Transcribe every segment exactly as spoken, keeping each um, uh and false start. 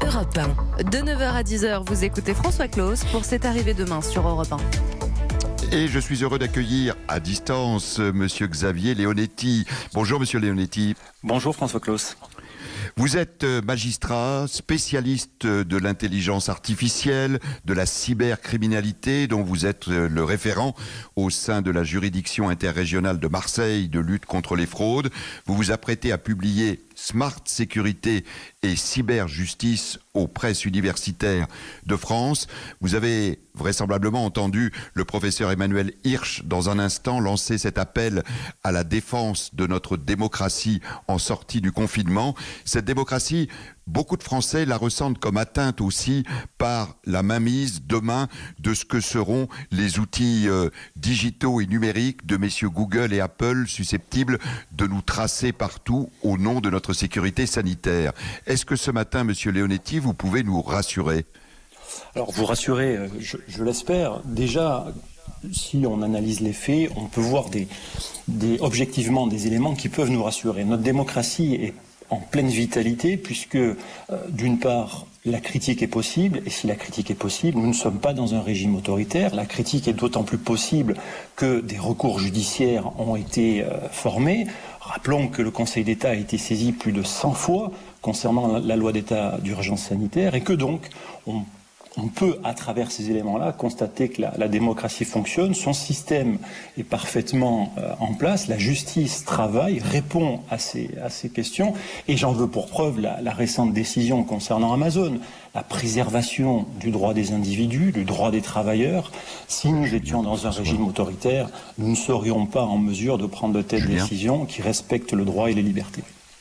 Europe un. De neuf heures à dix heures, vous écoutez François Claus pour C'est arrivé demain sur Europe un. Et je suis heureux d'accueillir à distance Monsieur Xavier Leonetti. Bonjour Monsieur Leonetti. Bonjour François Claus. Vous êtes magistrat, spécialiste de l'intelligence artificielle, de la cybercriminalité, dont vous êtes le référent au sein de la juridiction interrégionale de Marseille de lutte contre les fraudes. Vous vous apprêtez à publier Smart Sécurité et Cyberjustice aux presses universitaires de France. Vous avez vraisemblablement entendu le professeur Emmanuel Hirsch dans un instant lancer cet appel à la défense de notre démocratie en sortie du confinement. Cette démocratie, beaucoup de Français la ressentent comme atteinte aussi par la mainmise demain de ce que seront les outils euh, digitaux et numériques de messieurs Google et Apple susceptibles de nous tracer partout au nom de notre sécurité sanitaire. Est-ce que ce matin, monsieur Leonetti, vous pouvez nous rassurer ? Alors, vous rassurer, je, je l'espère. Déjà, si on analyse les faits, on peut voir des, des, objectivement des éléments qui peuvent nous rassurer. Notre démocratie est en pleine vitalité puisque, euh, d'une part, la critique est possible, et si la critique est possible, nous ne sommes pas dans un régime autoritaire. La critique est d'autant plus possible que des recours judiciaires ont été euh, formés. Rappelons que le Conseil d'État a été saisi plus de cent fois concernant la, la loi d'état d'urgence sanitaire et que donc on On peut, à travers ces éléments-là, constater que la, la démocratie fonctionne, son système est parfaitement euh, en place, la justice travaille, répond à ces, à ces questions, et j'en veux pour preuve la, la récente décision concernant Amazon, la préservation du droit des individus, du droit des travailleurs. Si nous étions dans un régime autoritaire, nous ne serions pas en mesure de prendre de telles Julien. décisions qui respectent le droit et les libertés.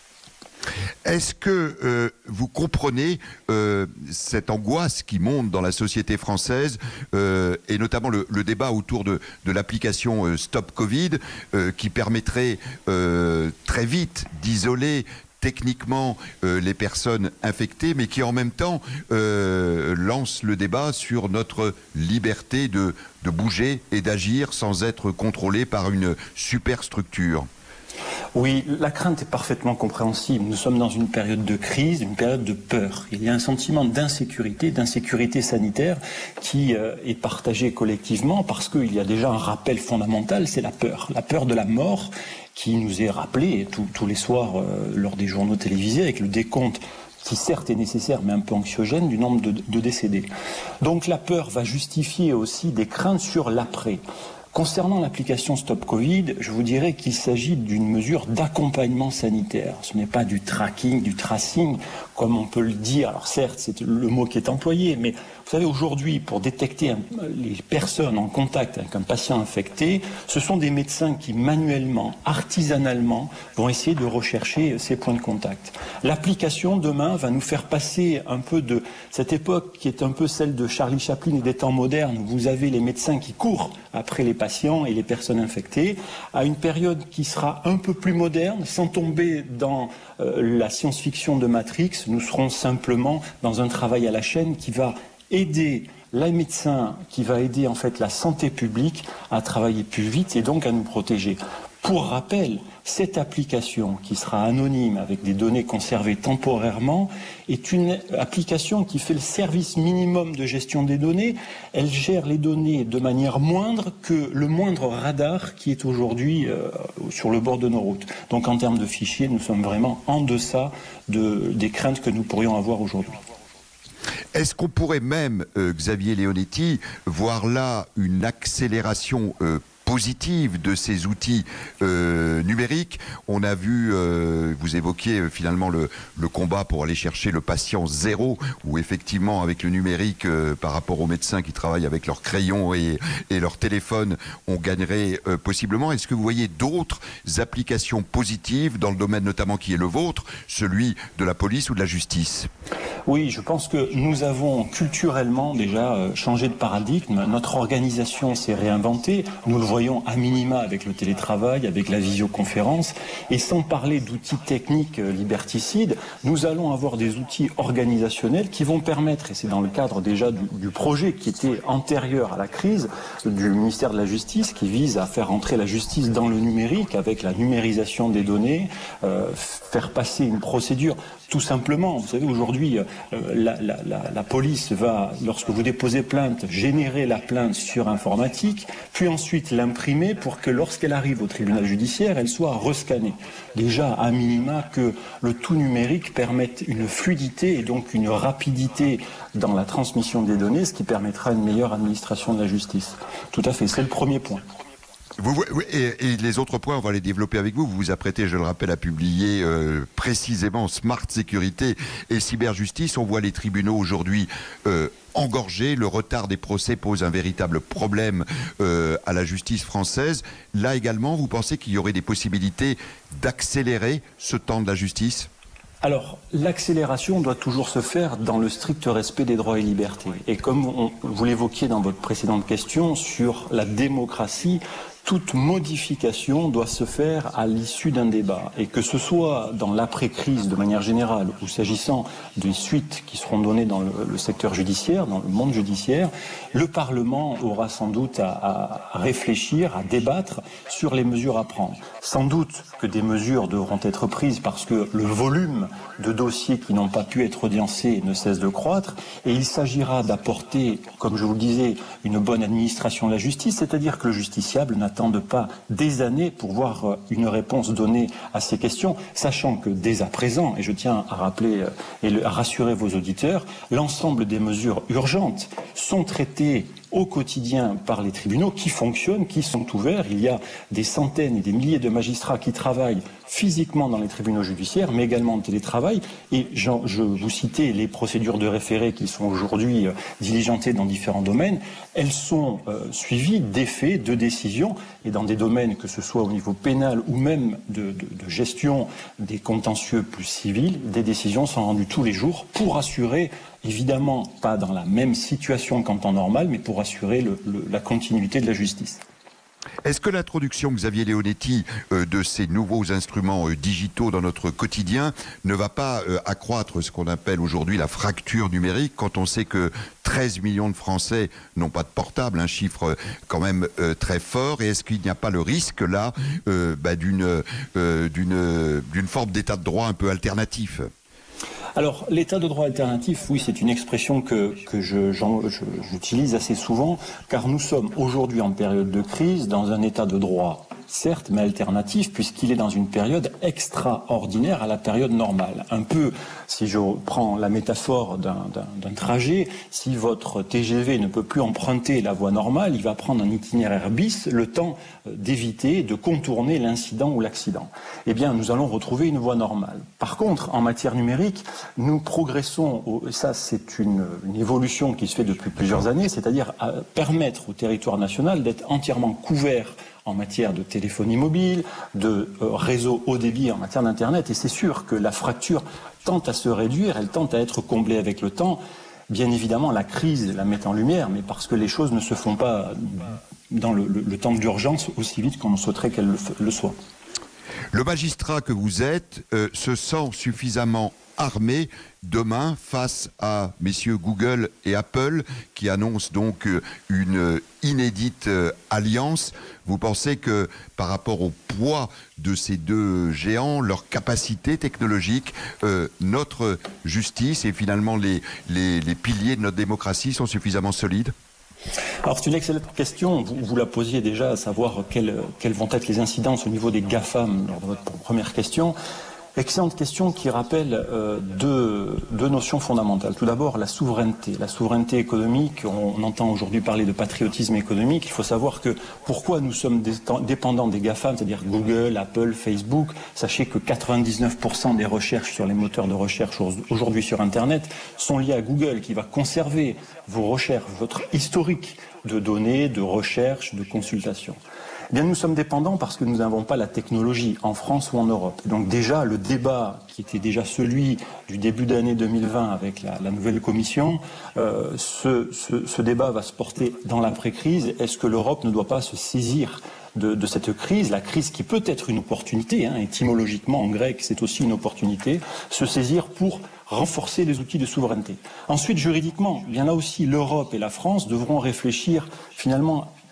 Est-ce que euh, vous comprenez euh, cette angoisse qui monte dans la société française euh, et notamment le, le débat autour de, de l'application euh, Stop Covid euh, qui permettrait euh, très vite d'isoler techniquement euh, les personnes infectées, mais qui en même temps euh, lance le débat sur notre liberté de, de bouger et d'agir sans être contrôlé par une superstructure ? Oui, la crainte est parfaitement compréhensible. Nous sommes dans une période de crise, une période de peur. Il y a un sentiment d'insécurité, d'insécurité sanitaire qui euh, est partagé collectivement parce qu'il y a déjà un rappel fondamental, c'est la peur. La peur de la mort qui nous est rappelée tous les soirs euh, lors des journaux télévisés avec le décompte qui certes est nécessaire mais un peu anxiogène du nombre de, de décédés. Donc la peur va justifier aussi des craintes sur l'après. Concernant l'application Stop Covid, je vous dirais qu'il s'agit d'une mesure d'accompagnement sanitaire. Ce n'est pas du tracking, du tracing, comme on peut le dire. Alors certes, c'est le mot qui est employé, mais vous savez, aujourd'hui, pour détecter un, les personnes en contact avec un patient infecté, ce sont des médecins qui, manuellement, artisanalement, vont essayer de rechercher ces points de contact. L'application, demain, va nous faire passer un peu de cette époque qui est un peu celle de Charlie Chaplin et des temps modernes, où vous avez les médecins qui courent après les patients et les personnes infectées, à une période qui sera un peu plus moderne, sans tomber dans euh, la science-fiction de Matrix. Nous serons simplement dans un travail à la chaîne qui va aider les médecins, qui va aider en fait la santé publique à travailler plus vite et donc à nous protéger. Pour rappel, cette application qui sera anonyme avec des données conservées temporairement est une application qui fait le service minimum de gestion des données. Elle gère les données de manière moindre que le moindre radar qui est aujourd'hui euh, sur le bord de nos routes. Donc en termes de fichiers, nous sommes vraiment en deçà de, des craintes que nous pourrions avoir aujourd'hui. Est-ce qu'on pourrait même, euh, Xavier Leonetti, voir là une accélération euh, positive de ces outils euh, numériques? On a vu, euh, vous évoquiez euh, finalement le, le combat pour aller chercher le patient zéro, où effectivement avec le numérique, euh, par rapport aux médecins qui travaillent avec leurs crayons et, et leur téléphone, on gagnerait euh, possiblement. Est-ce que vous voyez d'autres applications positives dans le domaine notamment qui est le vôtre, celui de la police ou de la justice? Oui, je pense que nous avons culturellement déjà changé de paradigme. Notre organisation s'est réinventée. Nous le voyons à minima avec le télétravail, avec la visioconférence. Et sans parler d'outils techniques liberticides, nous allons avoir des outils organisationnels qui vont permettre, et c'est dans le cadre déjà du, du projet qui était antérieur à la crise, du ministère de la Justice, qui vise à faire entrer la justice dans le numérique avec la numérisation des données, euh, faire passer une procédure Tout simplement, vous savez, aujourd'hui, euh, la, la, la, la police va, lorsque vous déposez plainte, générer la plainte sur informatique, puis ensuite l'imprimer pour que lorsqu'elle arrive au tribunal judiciaire, elle soit rescannée. Déjà, à minima, que le tout numérique permette une fluidité et donc une rapidité dans la transmission des données, ce qui permettra une meilleure administration de la justice. Tout à fait, c'est le premier point. Vous, et, et les autres points, on va les développer avec vous. Vous vous apprêtez, je le rappelle, à publier euh, précisément Smart Sécurité et Cyberjustice. On voit les tribunaux aujourd'hui euh, engorgés. Le retard des procès pose un véritable problème euh, à la justice française. Là également, vous pensez qu'il y aurait des possibilités d'accélérer ce temps de la justice ? Alors, l'accélération doit toujours se faire dans le strict respect des droits et libertés. Et comme on, vous l'évoquiez dans votre précédente question sur la démocratie, toute modification doit se faire à l'issue d'un débat. Et que ce soit dans l'après-crise de manière générale ou s'agissant des suites qui seront données dans le, le secteur judiciaire, dans le monde judiciaire, le Parlement aura sans doute à, à réfléchir, à débattre sur les mesures à prendre. Sans doute que des mesures devront être prises parce que le volume de dossiers qui n'ont pas pu être audiencés ne cesse de croître et il s'agira d'apporter, comme je vous le disais, une bonne administration de la justice, c'est-à-dire que le justiciable n'attende pas des années pour voir une réponse donnée à ces questions, sachant que dès à présent, et je tiens à rappeler et à rassurer vos auditeurs, l'ensemble des mesures urgentes sont traitées au quotidien par les tribunaux qui fonctionnent, qui sont ouverts. Il y a des centaines et des milliers de magistrats qui travaillent physiquement dans les tribunaux judiciaires, mais également en télétravail. Et je vous citais les procédures de référé qui sont aujourd'hui diligentées dans différents domaines. Elles sont euh, suivies d'effets, de décisions, et dans des domaines que ce soit au niveau pénal ou même de, de, de gestion des contentieux plus civils, des décisions sont rendues tous les jours pour assurer, évidemment pas dans la même situation qu'en temps normal, mais pour assurer le, le, la continuité de la justice. Est-ce que l'introduction, Xavier Leonetti, euh, de ces nouveaux instruments euh, digitaux dans notre quotidien ne va pas euh, accroître ce qu'on appelle aujourd'hui la fracture numérique, quand on sait que treize millions de Français n'ont pas de portable, un chiffre euh, quand même euh, très fort, et est-ce qu'il n'y a pas le risque là euh, bah, d'une, euh, d'une, d'une forme d'état de droit un peu alternatif ? Alors, l'état de droit alternatif, oui, c'est une expression que, que je, j'en, je, j'utilise assez souvent, car nous sommes aujourd'hui en période de crise dans un état de droit, certes, mais alternatif, puisqu'il est dans une période extraordinaire à la période normale. Un peu, si je prends la métaphore d'un, d'un, d'un trajet, si votre T G V ne peut plus emprunter la voie normale, il va prendre un itinéraire bis, le temps d'éviter, de contourner l'incident ou l'accident. Eh bien, nous allons retrouver une voie normale. Par contre, en matière numérique, nous progressons, au, et ça c'est une, une évolution qui se fait depuis plusieurs années, c'est-à-dire à permettre au territoire national d'être entièrement couvert en matière de téléphonie mobile, de euh, réseau haut débit, en matière d'Internet. Et c'est sûr que la fracture tente à se réduire, elle tente à être comblée avec le temps. Bien évidemment, la crise la met en lumière, mais parce que les choses ne se font pas dans le, le, le temps d'urgence aussi vite qu'on souhaiterait qu'elles le, le soient. Le magistrat que vous êtes euh, se sent suffisamment armé demain face à messieurs Google et Apple qui annoncent donc une inédite alliance. Vous pensez que par rapport au poids de ces deux géants, leur capacité technologique, euh, notre justice et finalement les, les, les piliers de notre démocratie sont suffisamment solides ? Alors c'est une excellente question, vous, vous la posiez déjà, à savoir quelles, quelles vont être les incidences au niveau des GAFAM lors de votre première question. Excellente question qui rappelle euh, deux, deux notions fondamentales. Tout d'abord, la souveraineté. La souveraineté économique, on, on entend aujourd'hui parler de patriotisme économique. Il faut savoir que pourquoi nous sommes dépendants des GAFAM, c'est-à-dire Google, Apple, Facebook. Sachez que quatre-vingt-dix-neuf pour cent des recherches sur les moteurs de recherche aujourd'hui sur Internet sont liées à Google, qui va conserver vos recherches, votre historique de données, de recherche, de consultation. Eh bien, nous sommes dépendants parce que nous n'avons pas la technologie en France ou en Europe. Et donc déjà, le débat qui était déjà celui du début d'année deux mille vingt avec la, la nouvelle commission, euh, ce, ce, ce débat va se porter dans l'après-crise. Est-ce que l'Europe ne doit pas se saisir de, de cette crise, la crise qui peut être une opportunité, hein, étymologiquement en grec c'est aussi une opportunité, se saisir pour renforcer les outils de souveraineté. Ensuite, juridiquement, bien là aussi, l'Europe et la France devront réfléchir finalement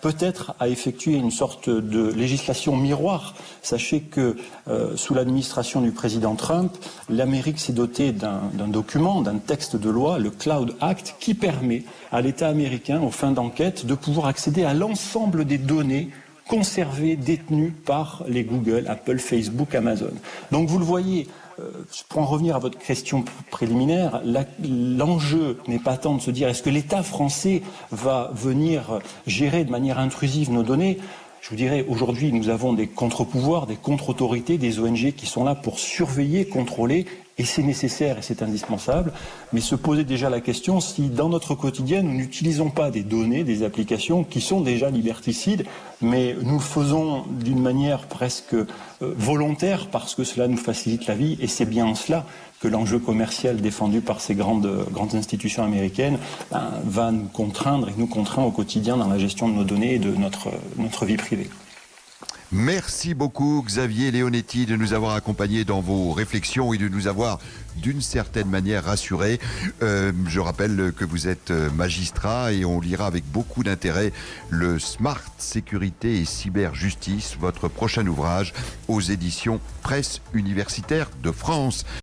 peut-être à effectuer une sorte de législation miroir. Sachez que euh, sous l'administration du président Trump, l'Amérique s'est dotée d'un d'un document, d'un texte de loi, le Cloud Act, qui permet à l'État américain, aux fins d'enquête, de pouvoir accéder à l'ensemble des données conservées, détenues par les Google, Apple, Facebook, Amazon. Donc vous le voyez, euh, pour en revenir à votre question préliminaire, l'enjeu n'est pas tant de se dire est-ce que l'État français va venir gérer de manière intrusive nos données. Je vous dirais, aujourd'hui, nous avons des contre-pouvoirs, des contre-autorités, des O N G qui sont là pour surveiller, contrôler, et c'est nécessaire et c'est indispensable. Mais se poser déjà la question si, dans notre quotidien, nous n'utilisons pas des données, des applications qui sont déjà liberticides, mais nous le faisons d'une manière presque euh, volontaire parce que cela nous facilite la vie, et c'est bien en cela que l'enjeu commercial défendu par ces grandes, grandes institutions américaines ben, va nous contraindre et nous contraint au quotidien dans la gestion de nos données et de notre, notre vie privée. Merci beaucoup Xavier Leonetti de nous avoir accompagnés dans vos réflexions et de nous avoir d'une certaine manière rassurés. Euh, je rappelle que vous êtes magistrat et on lira avec beaucoup d'intérêt le Smart Sécurité et Cyberjustice, votre prochain ouvrage aux éditions Presse Universitaire de France.